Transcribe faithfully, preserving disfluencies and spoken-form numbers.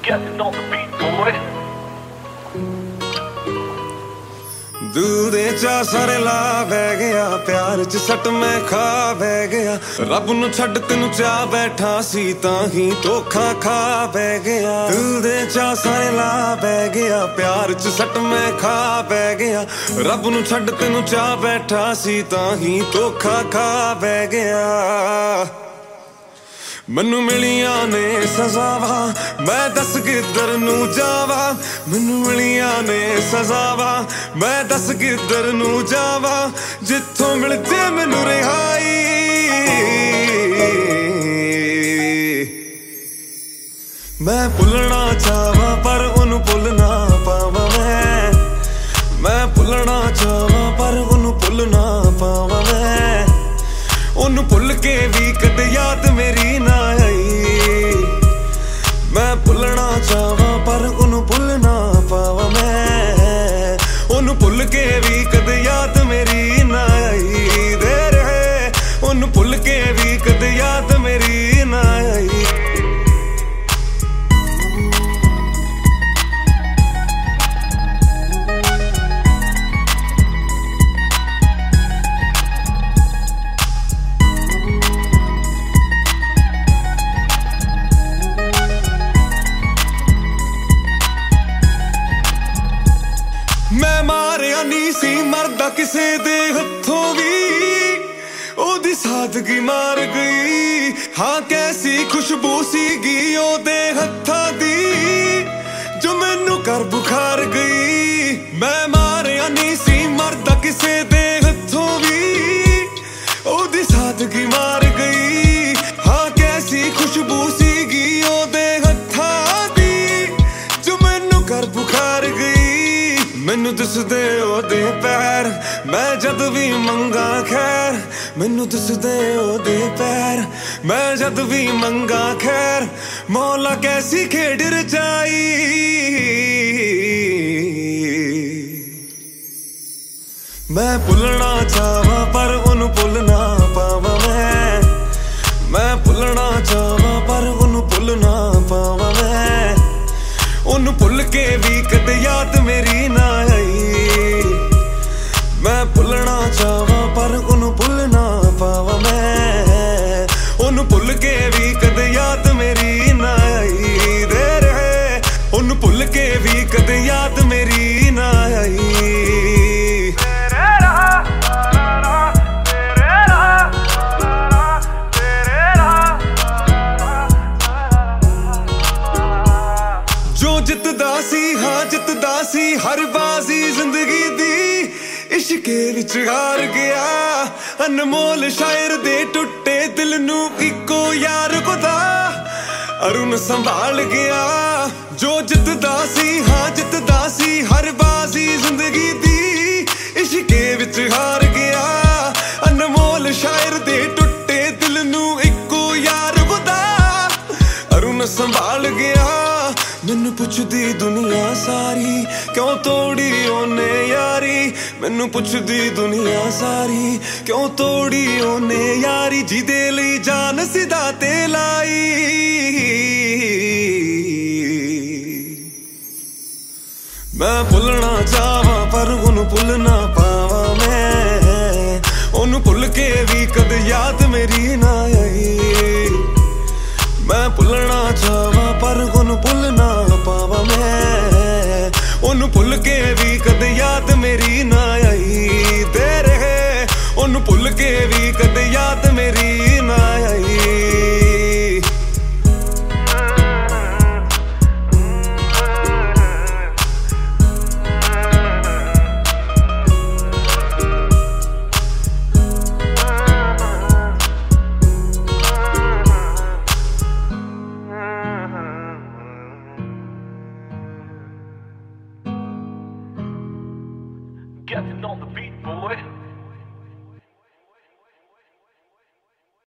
Getting on the beat, boy. ਦਿਲ ਦੇ ਚਾ ਸਾਰੇ ਲਾ ਬਹਿ ਗਿਆ, ਪਿਆਰ ਚ ਸੱਟ ਮੈਂ ਖਾ ਬਹਿ ਗਿਆ। ਰੱਬ ਨੂੰ ਛੱਡ ਤੈਨੂੰ ਚਾਹ ਬੈਠਾ ਸੀ ਤਾਂ ਹੀ ਧੋਖਾ ਖਾ ਬਹਿ ਗਿਆ। ਦਿਲ ਦੇ ਚਾ ਸਾਰੇ ਲਾ ਬਹਿ ਗਿਆ, ਪਿਆਰ ਚ ਸੱਟ ਮੈਂ ਖਾ ਬਹਿ ਗਿਆ। ਰੱਬ ਨੂੰ ਛੱਡ ਤੈਨੂੰ ਚਾਹ ਬੈਠਾ ਸੀ ਤਾਂ ਹੀ ਧੋਖਾ ਖਾ ਬਹਿ ਗਿਆ। ਮੈਨੂੰ ਮਿਲੀਆਂ ਨੇ ਸਜ਼ਾਵਾਂ, ਮੈਂ ਦੱਸ ਕਿੱਧਰ ਨੂੰ ਜਾਵਾਂ। ਮੈਨੂੰ ਮਿਲੀਆਂ ਨੇ ਸਜ਼ਾਵਾਂ, ਮੈਂ ਦੱਸ ਕਿੱਧਰ ਨੂੰ ਜਾਵਾਂ। ਜਿੱਥੋਂ ਮਿਲ ਜੇ ਮੈਨੂੰ ਰਿਹਾਈ, ਮੈਂ ਭੁੱਲਣਾ ਚਾਹਾਂ ਪਰ ਉਹਨੂੰ ਭੁੱਲ ਨਾ ਪਾਵਾਂ। ਮੈਂ ਮੈਂ ਭੁੱਲਣਾ ਚਾਹਾਂ ਪਰ ਉਹਨੂੰ ਭੁੱਲ ਨਾ ਪਾਵਾਂ। ਮੈਂ ਉਹਨੂੰ ਭੁੱਲ ਕੇ ਵੀ ਕਦੇ ਯਾਦ ਮੇਰੀ ਨਾ ਆਈ। ਮੈਂ ਭੁੱਲਣਾ ਚਾਹਾਂ ਪਰ ਉਹਨੂੰ ਭੁੱਲ ਨਾ ਪਾਵਾਂ। ਮੈਂ ਉਹਨੂੰ ਭੁੱਲ ਕੇ ਵੀ ਕਦੇ ਯਾਦ ਮੇਰੀ ਨਾ ਆਈ। ਦੇ ਰਹੇ ਉਹਨੂੰ ਭੁੱਲ ਕੇ ਵੀ ਕਦੇ ਯਾਦ ਮੇਰੀ ਨਾ ਆਈ। ਮੈਂ ਮਾਰਿਆ ਨਹੀਂ ਸੀ ਮਰਦਾ ਕਿਸੇ ਦੇ ਹੱਥੋਂ ਵੀ, ਉਹਦੀ ਸਾਦਗੀ ਮਾਰ ਗਈ। ਹਾਂ ਕੈਸੀ ਖੁਸ਼ਬੂ ਸੀਗੀ ਉਹਦੇ ਹੱਥਾਂ ਦੀ, ਜੋ ਮੈਨੂੰ ਕਰ ਬੁਖਾਰ ਗਈ। ਮੈਂ ਮਾਰਿਆ ਨਹੀਂ ਸੀ ਮਰਦਾ ਕਿਸੇ ਦੇ ਹੱਥੋਂ ਵੀ, ਉਹਦੀ ਸਾਦਗੀ ਮਾਰ ਗਈ। ਹਾਂ ਕੈਸੀ ਖੁਸ਼ਬੂ ਸੀਗੀ ਉਹਦੇ ਹੱਥਾਂ ਦੀ, ਜੋ ਮੈਨੂੰ ਕਰ ਬੁਖਾਰ ਗਈ। ਮੈਨੂੰ ਦਿਸਦੇ ਉਹਦੇ ਪੈਰ, ਮੈਂ ਜਦ ਵੀ ਮੰਗਾ ਖੈਰ। ਮੈਨੂੰ ਦਿਸਦੇ ਉਹਦੇ ਪੈਰ, ਮੈਂ ਜਦ ਵੀ ਮੰਗਾ ਖੈਰ। ਮੌਲਾ ਕੈਸੀ ਖੇਡ ਰਚਾਈ, ਮੈਂ ਭੁੱਲਣਾ ਚਾਹਾਂ ਪਰ ਉਹਨੂੰ ਭੁੱਲ ਨਾ ਪਾਵਾਂ। ਮੈਂ ਮੈਂ ਭੁੱਲਣਾ ਚਾਹਾਂ ਪਰ ਉਹਨੂੰ ਭੁੱਲ ਨਾ ਪਾਵਾਂ। ਮੈਂ ਉਹਨੂੰ ਭੁੱਲ ਕੇ ਵੀ ਕਦੇ ਯਾਦ ਮੇਰੀ ਨਾ ਆਈ। ਮੈਂ ਭੁੱਲਣਾ ਚਾਹਾਂ ਪਰ ਉਹਨੂੰ ਭੁੱਲ ਨਾ ਪਾਵਾਂ। ਮੈਂ ਉਹਨੂੰ ਭੁੱਲ ਕੇ ਵੀ ਕਦੇ ਯਾਦ ਮੇਰੀ ਨਾ ਆਈ। ਦੇ ਰਹੇ ਉਹਨੂੰ ਭੁੱਲ ਕੇ ਵੀ ਕਦੇ ਯਾਦ ਮੇਰੀ ਨਾ ਆਈ। ਜੋ ਜਿੱਤਦਾ ਸੀ ਹਾਂ ਜਿੱਤਦਾ ਸੀ ਹਰ ਬਾਜ਼ੀ ਜ਼ਿੰਦਗੀ ਦੀ, ਇਸ਼ਕੇ ਵਿੱਚ ਹਾਰ ਗਿਆ। ਅਨਮੋਲ ਸ਼ਾਇਰ ਦੇ ਟੁੱਟੇ ਦਿਲ ਨੂੰ ਇੱਕੋ ਯਾਰ ਖੁਦਾ ਅਰੁਣ ਸੰਭਾਲ ਗਿਆ। ਜੋ ਜਿੱਤਦਾ ਸੀ ਹਾਂ ਜਿੱਤਦਾ ਸੀ ਹਰ ਬਾਜ਼ੀ ਜ਼ਿੰਦਗੀ ਦੀ, ਇਸ਼ਕੇ ਵਿੱਚ ਹਾਰ ਗਿਆ। ਅਨਮੋਲ ਸ਼ਾਇਰ ਦੇ ਟੁੱਟੇ ਦਿਲ ਨੂੰ ਇੱਕੋ ਯਾਰ ਖੁਦਾ ਅਰੁਣ ਸੰਭਾਲ ਗਿਆ। ਮੈਨੂੰ ਪੁੱਛਦੀ ਦੁਨੀਆ ਸਾਰੀ, ਕਿਉਂ ਤੋੜੀ ਉਹਨੇ ਯਾਰੀ। ਮੈਨੂੰ ਪੁੱਛਦੀ ਦੁਨੀਆ ਸਾਰੀ, ਕਿਉਂ ਤੋੜੀ ਉਹਨੇ ਯਾਰੀ। ਜਿਹਦੇ ਲਈ ਜਾਨ ਸਿੱਧਾ ਤੇ ਲਾਈ, ਮੈਂ ਭੁੱਲਣਾ ਚਾਹਾਂ ਪਰ ਉਹਨੂੰ ਭੁੱਲ ਨਾ ਪਾਵਾਂ। ਮੈਂ ਉਹਨੂੰ ਭੁੱਲ ਕੇ ਵੀ ਕਦੇ ਯਾਦ ਮੇਰੀ ਨਾ ਆਈ। ਮੈਂ ਭੁੱਲਣਾ ਚਾਹਾਂ ਪਰ ਉਹਨੂੰ ਭੁੱਲ ਨਾ ਪਾਵਾਂ। ਮੈਂ ਉਹਨੂੰ ਭੁੱਲ ਕੇ ਵੀ ਕਦੇ ਯਾਦ ਮੇਰੀ ਨਾ ਆਈ। ਦੇ ਰਹੇ ਉਹਨੂੰ ਭੁੱਲ ਕੇ ਵੀ ਕਦੇ ਯਾਦ ਮੇਰੀ ਨਾ ਆਈ। Getting on the beat, boy.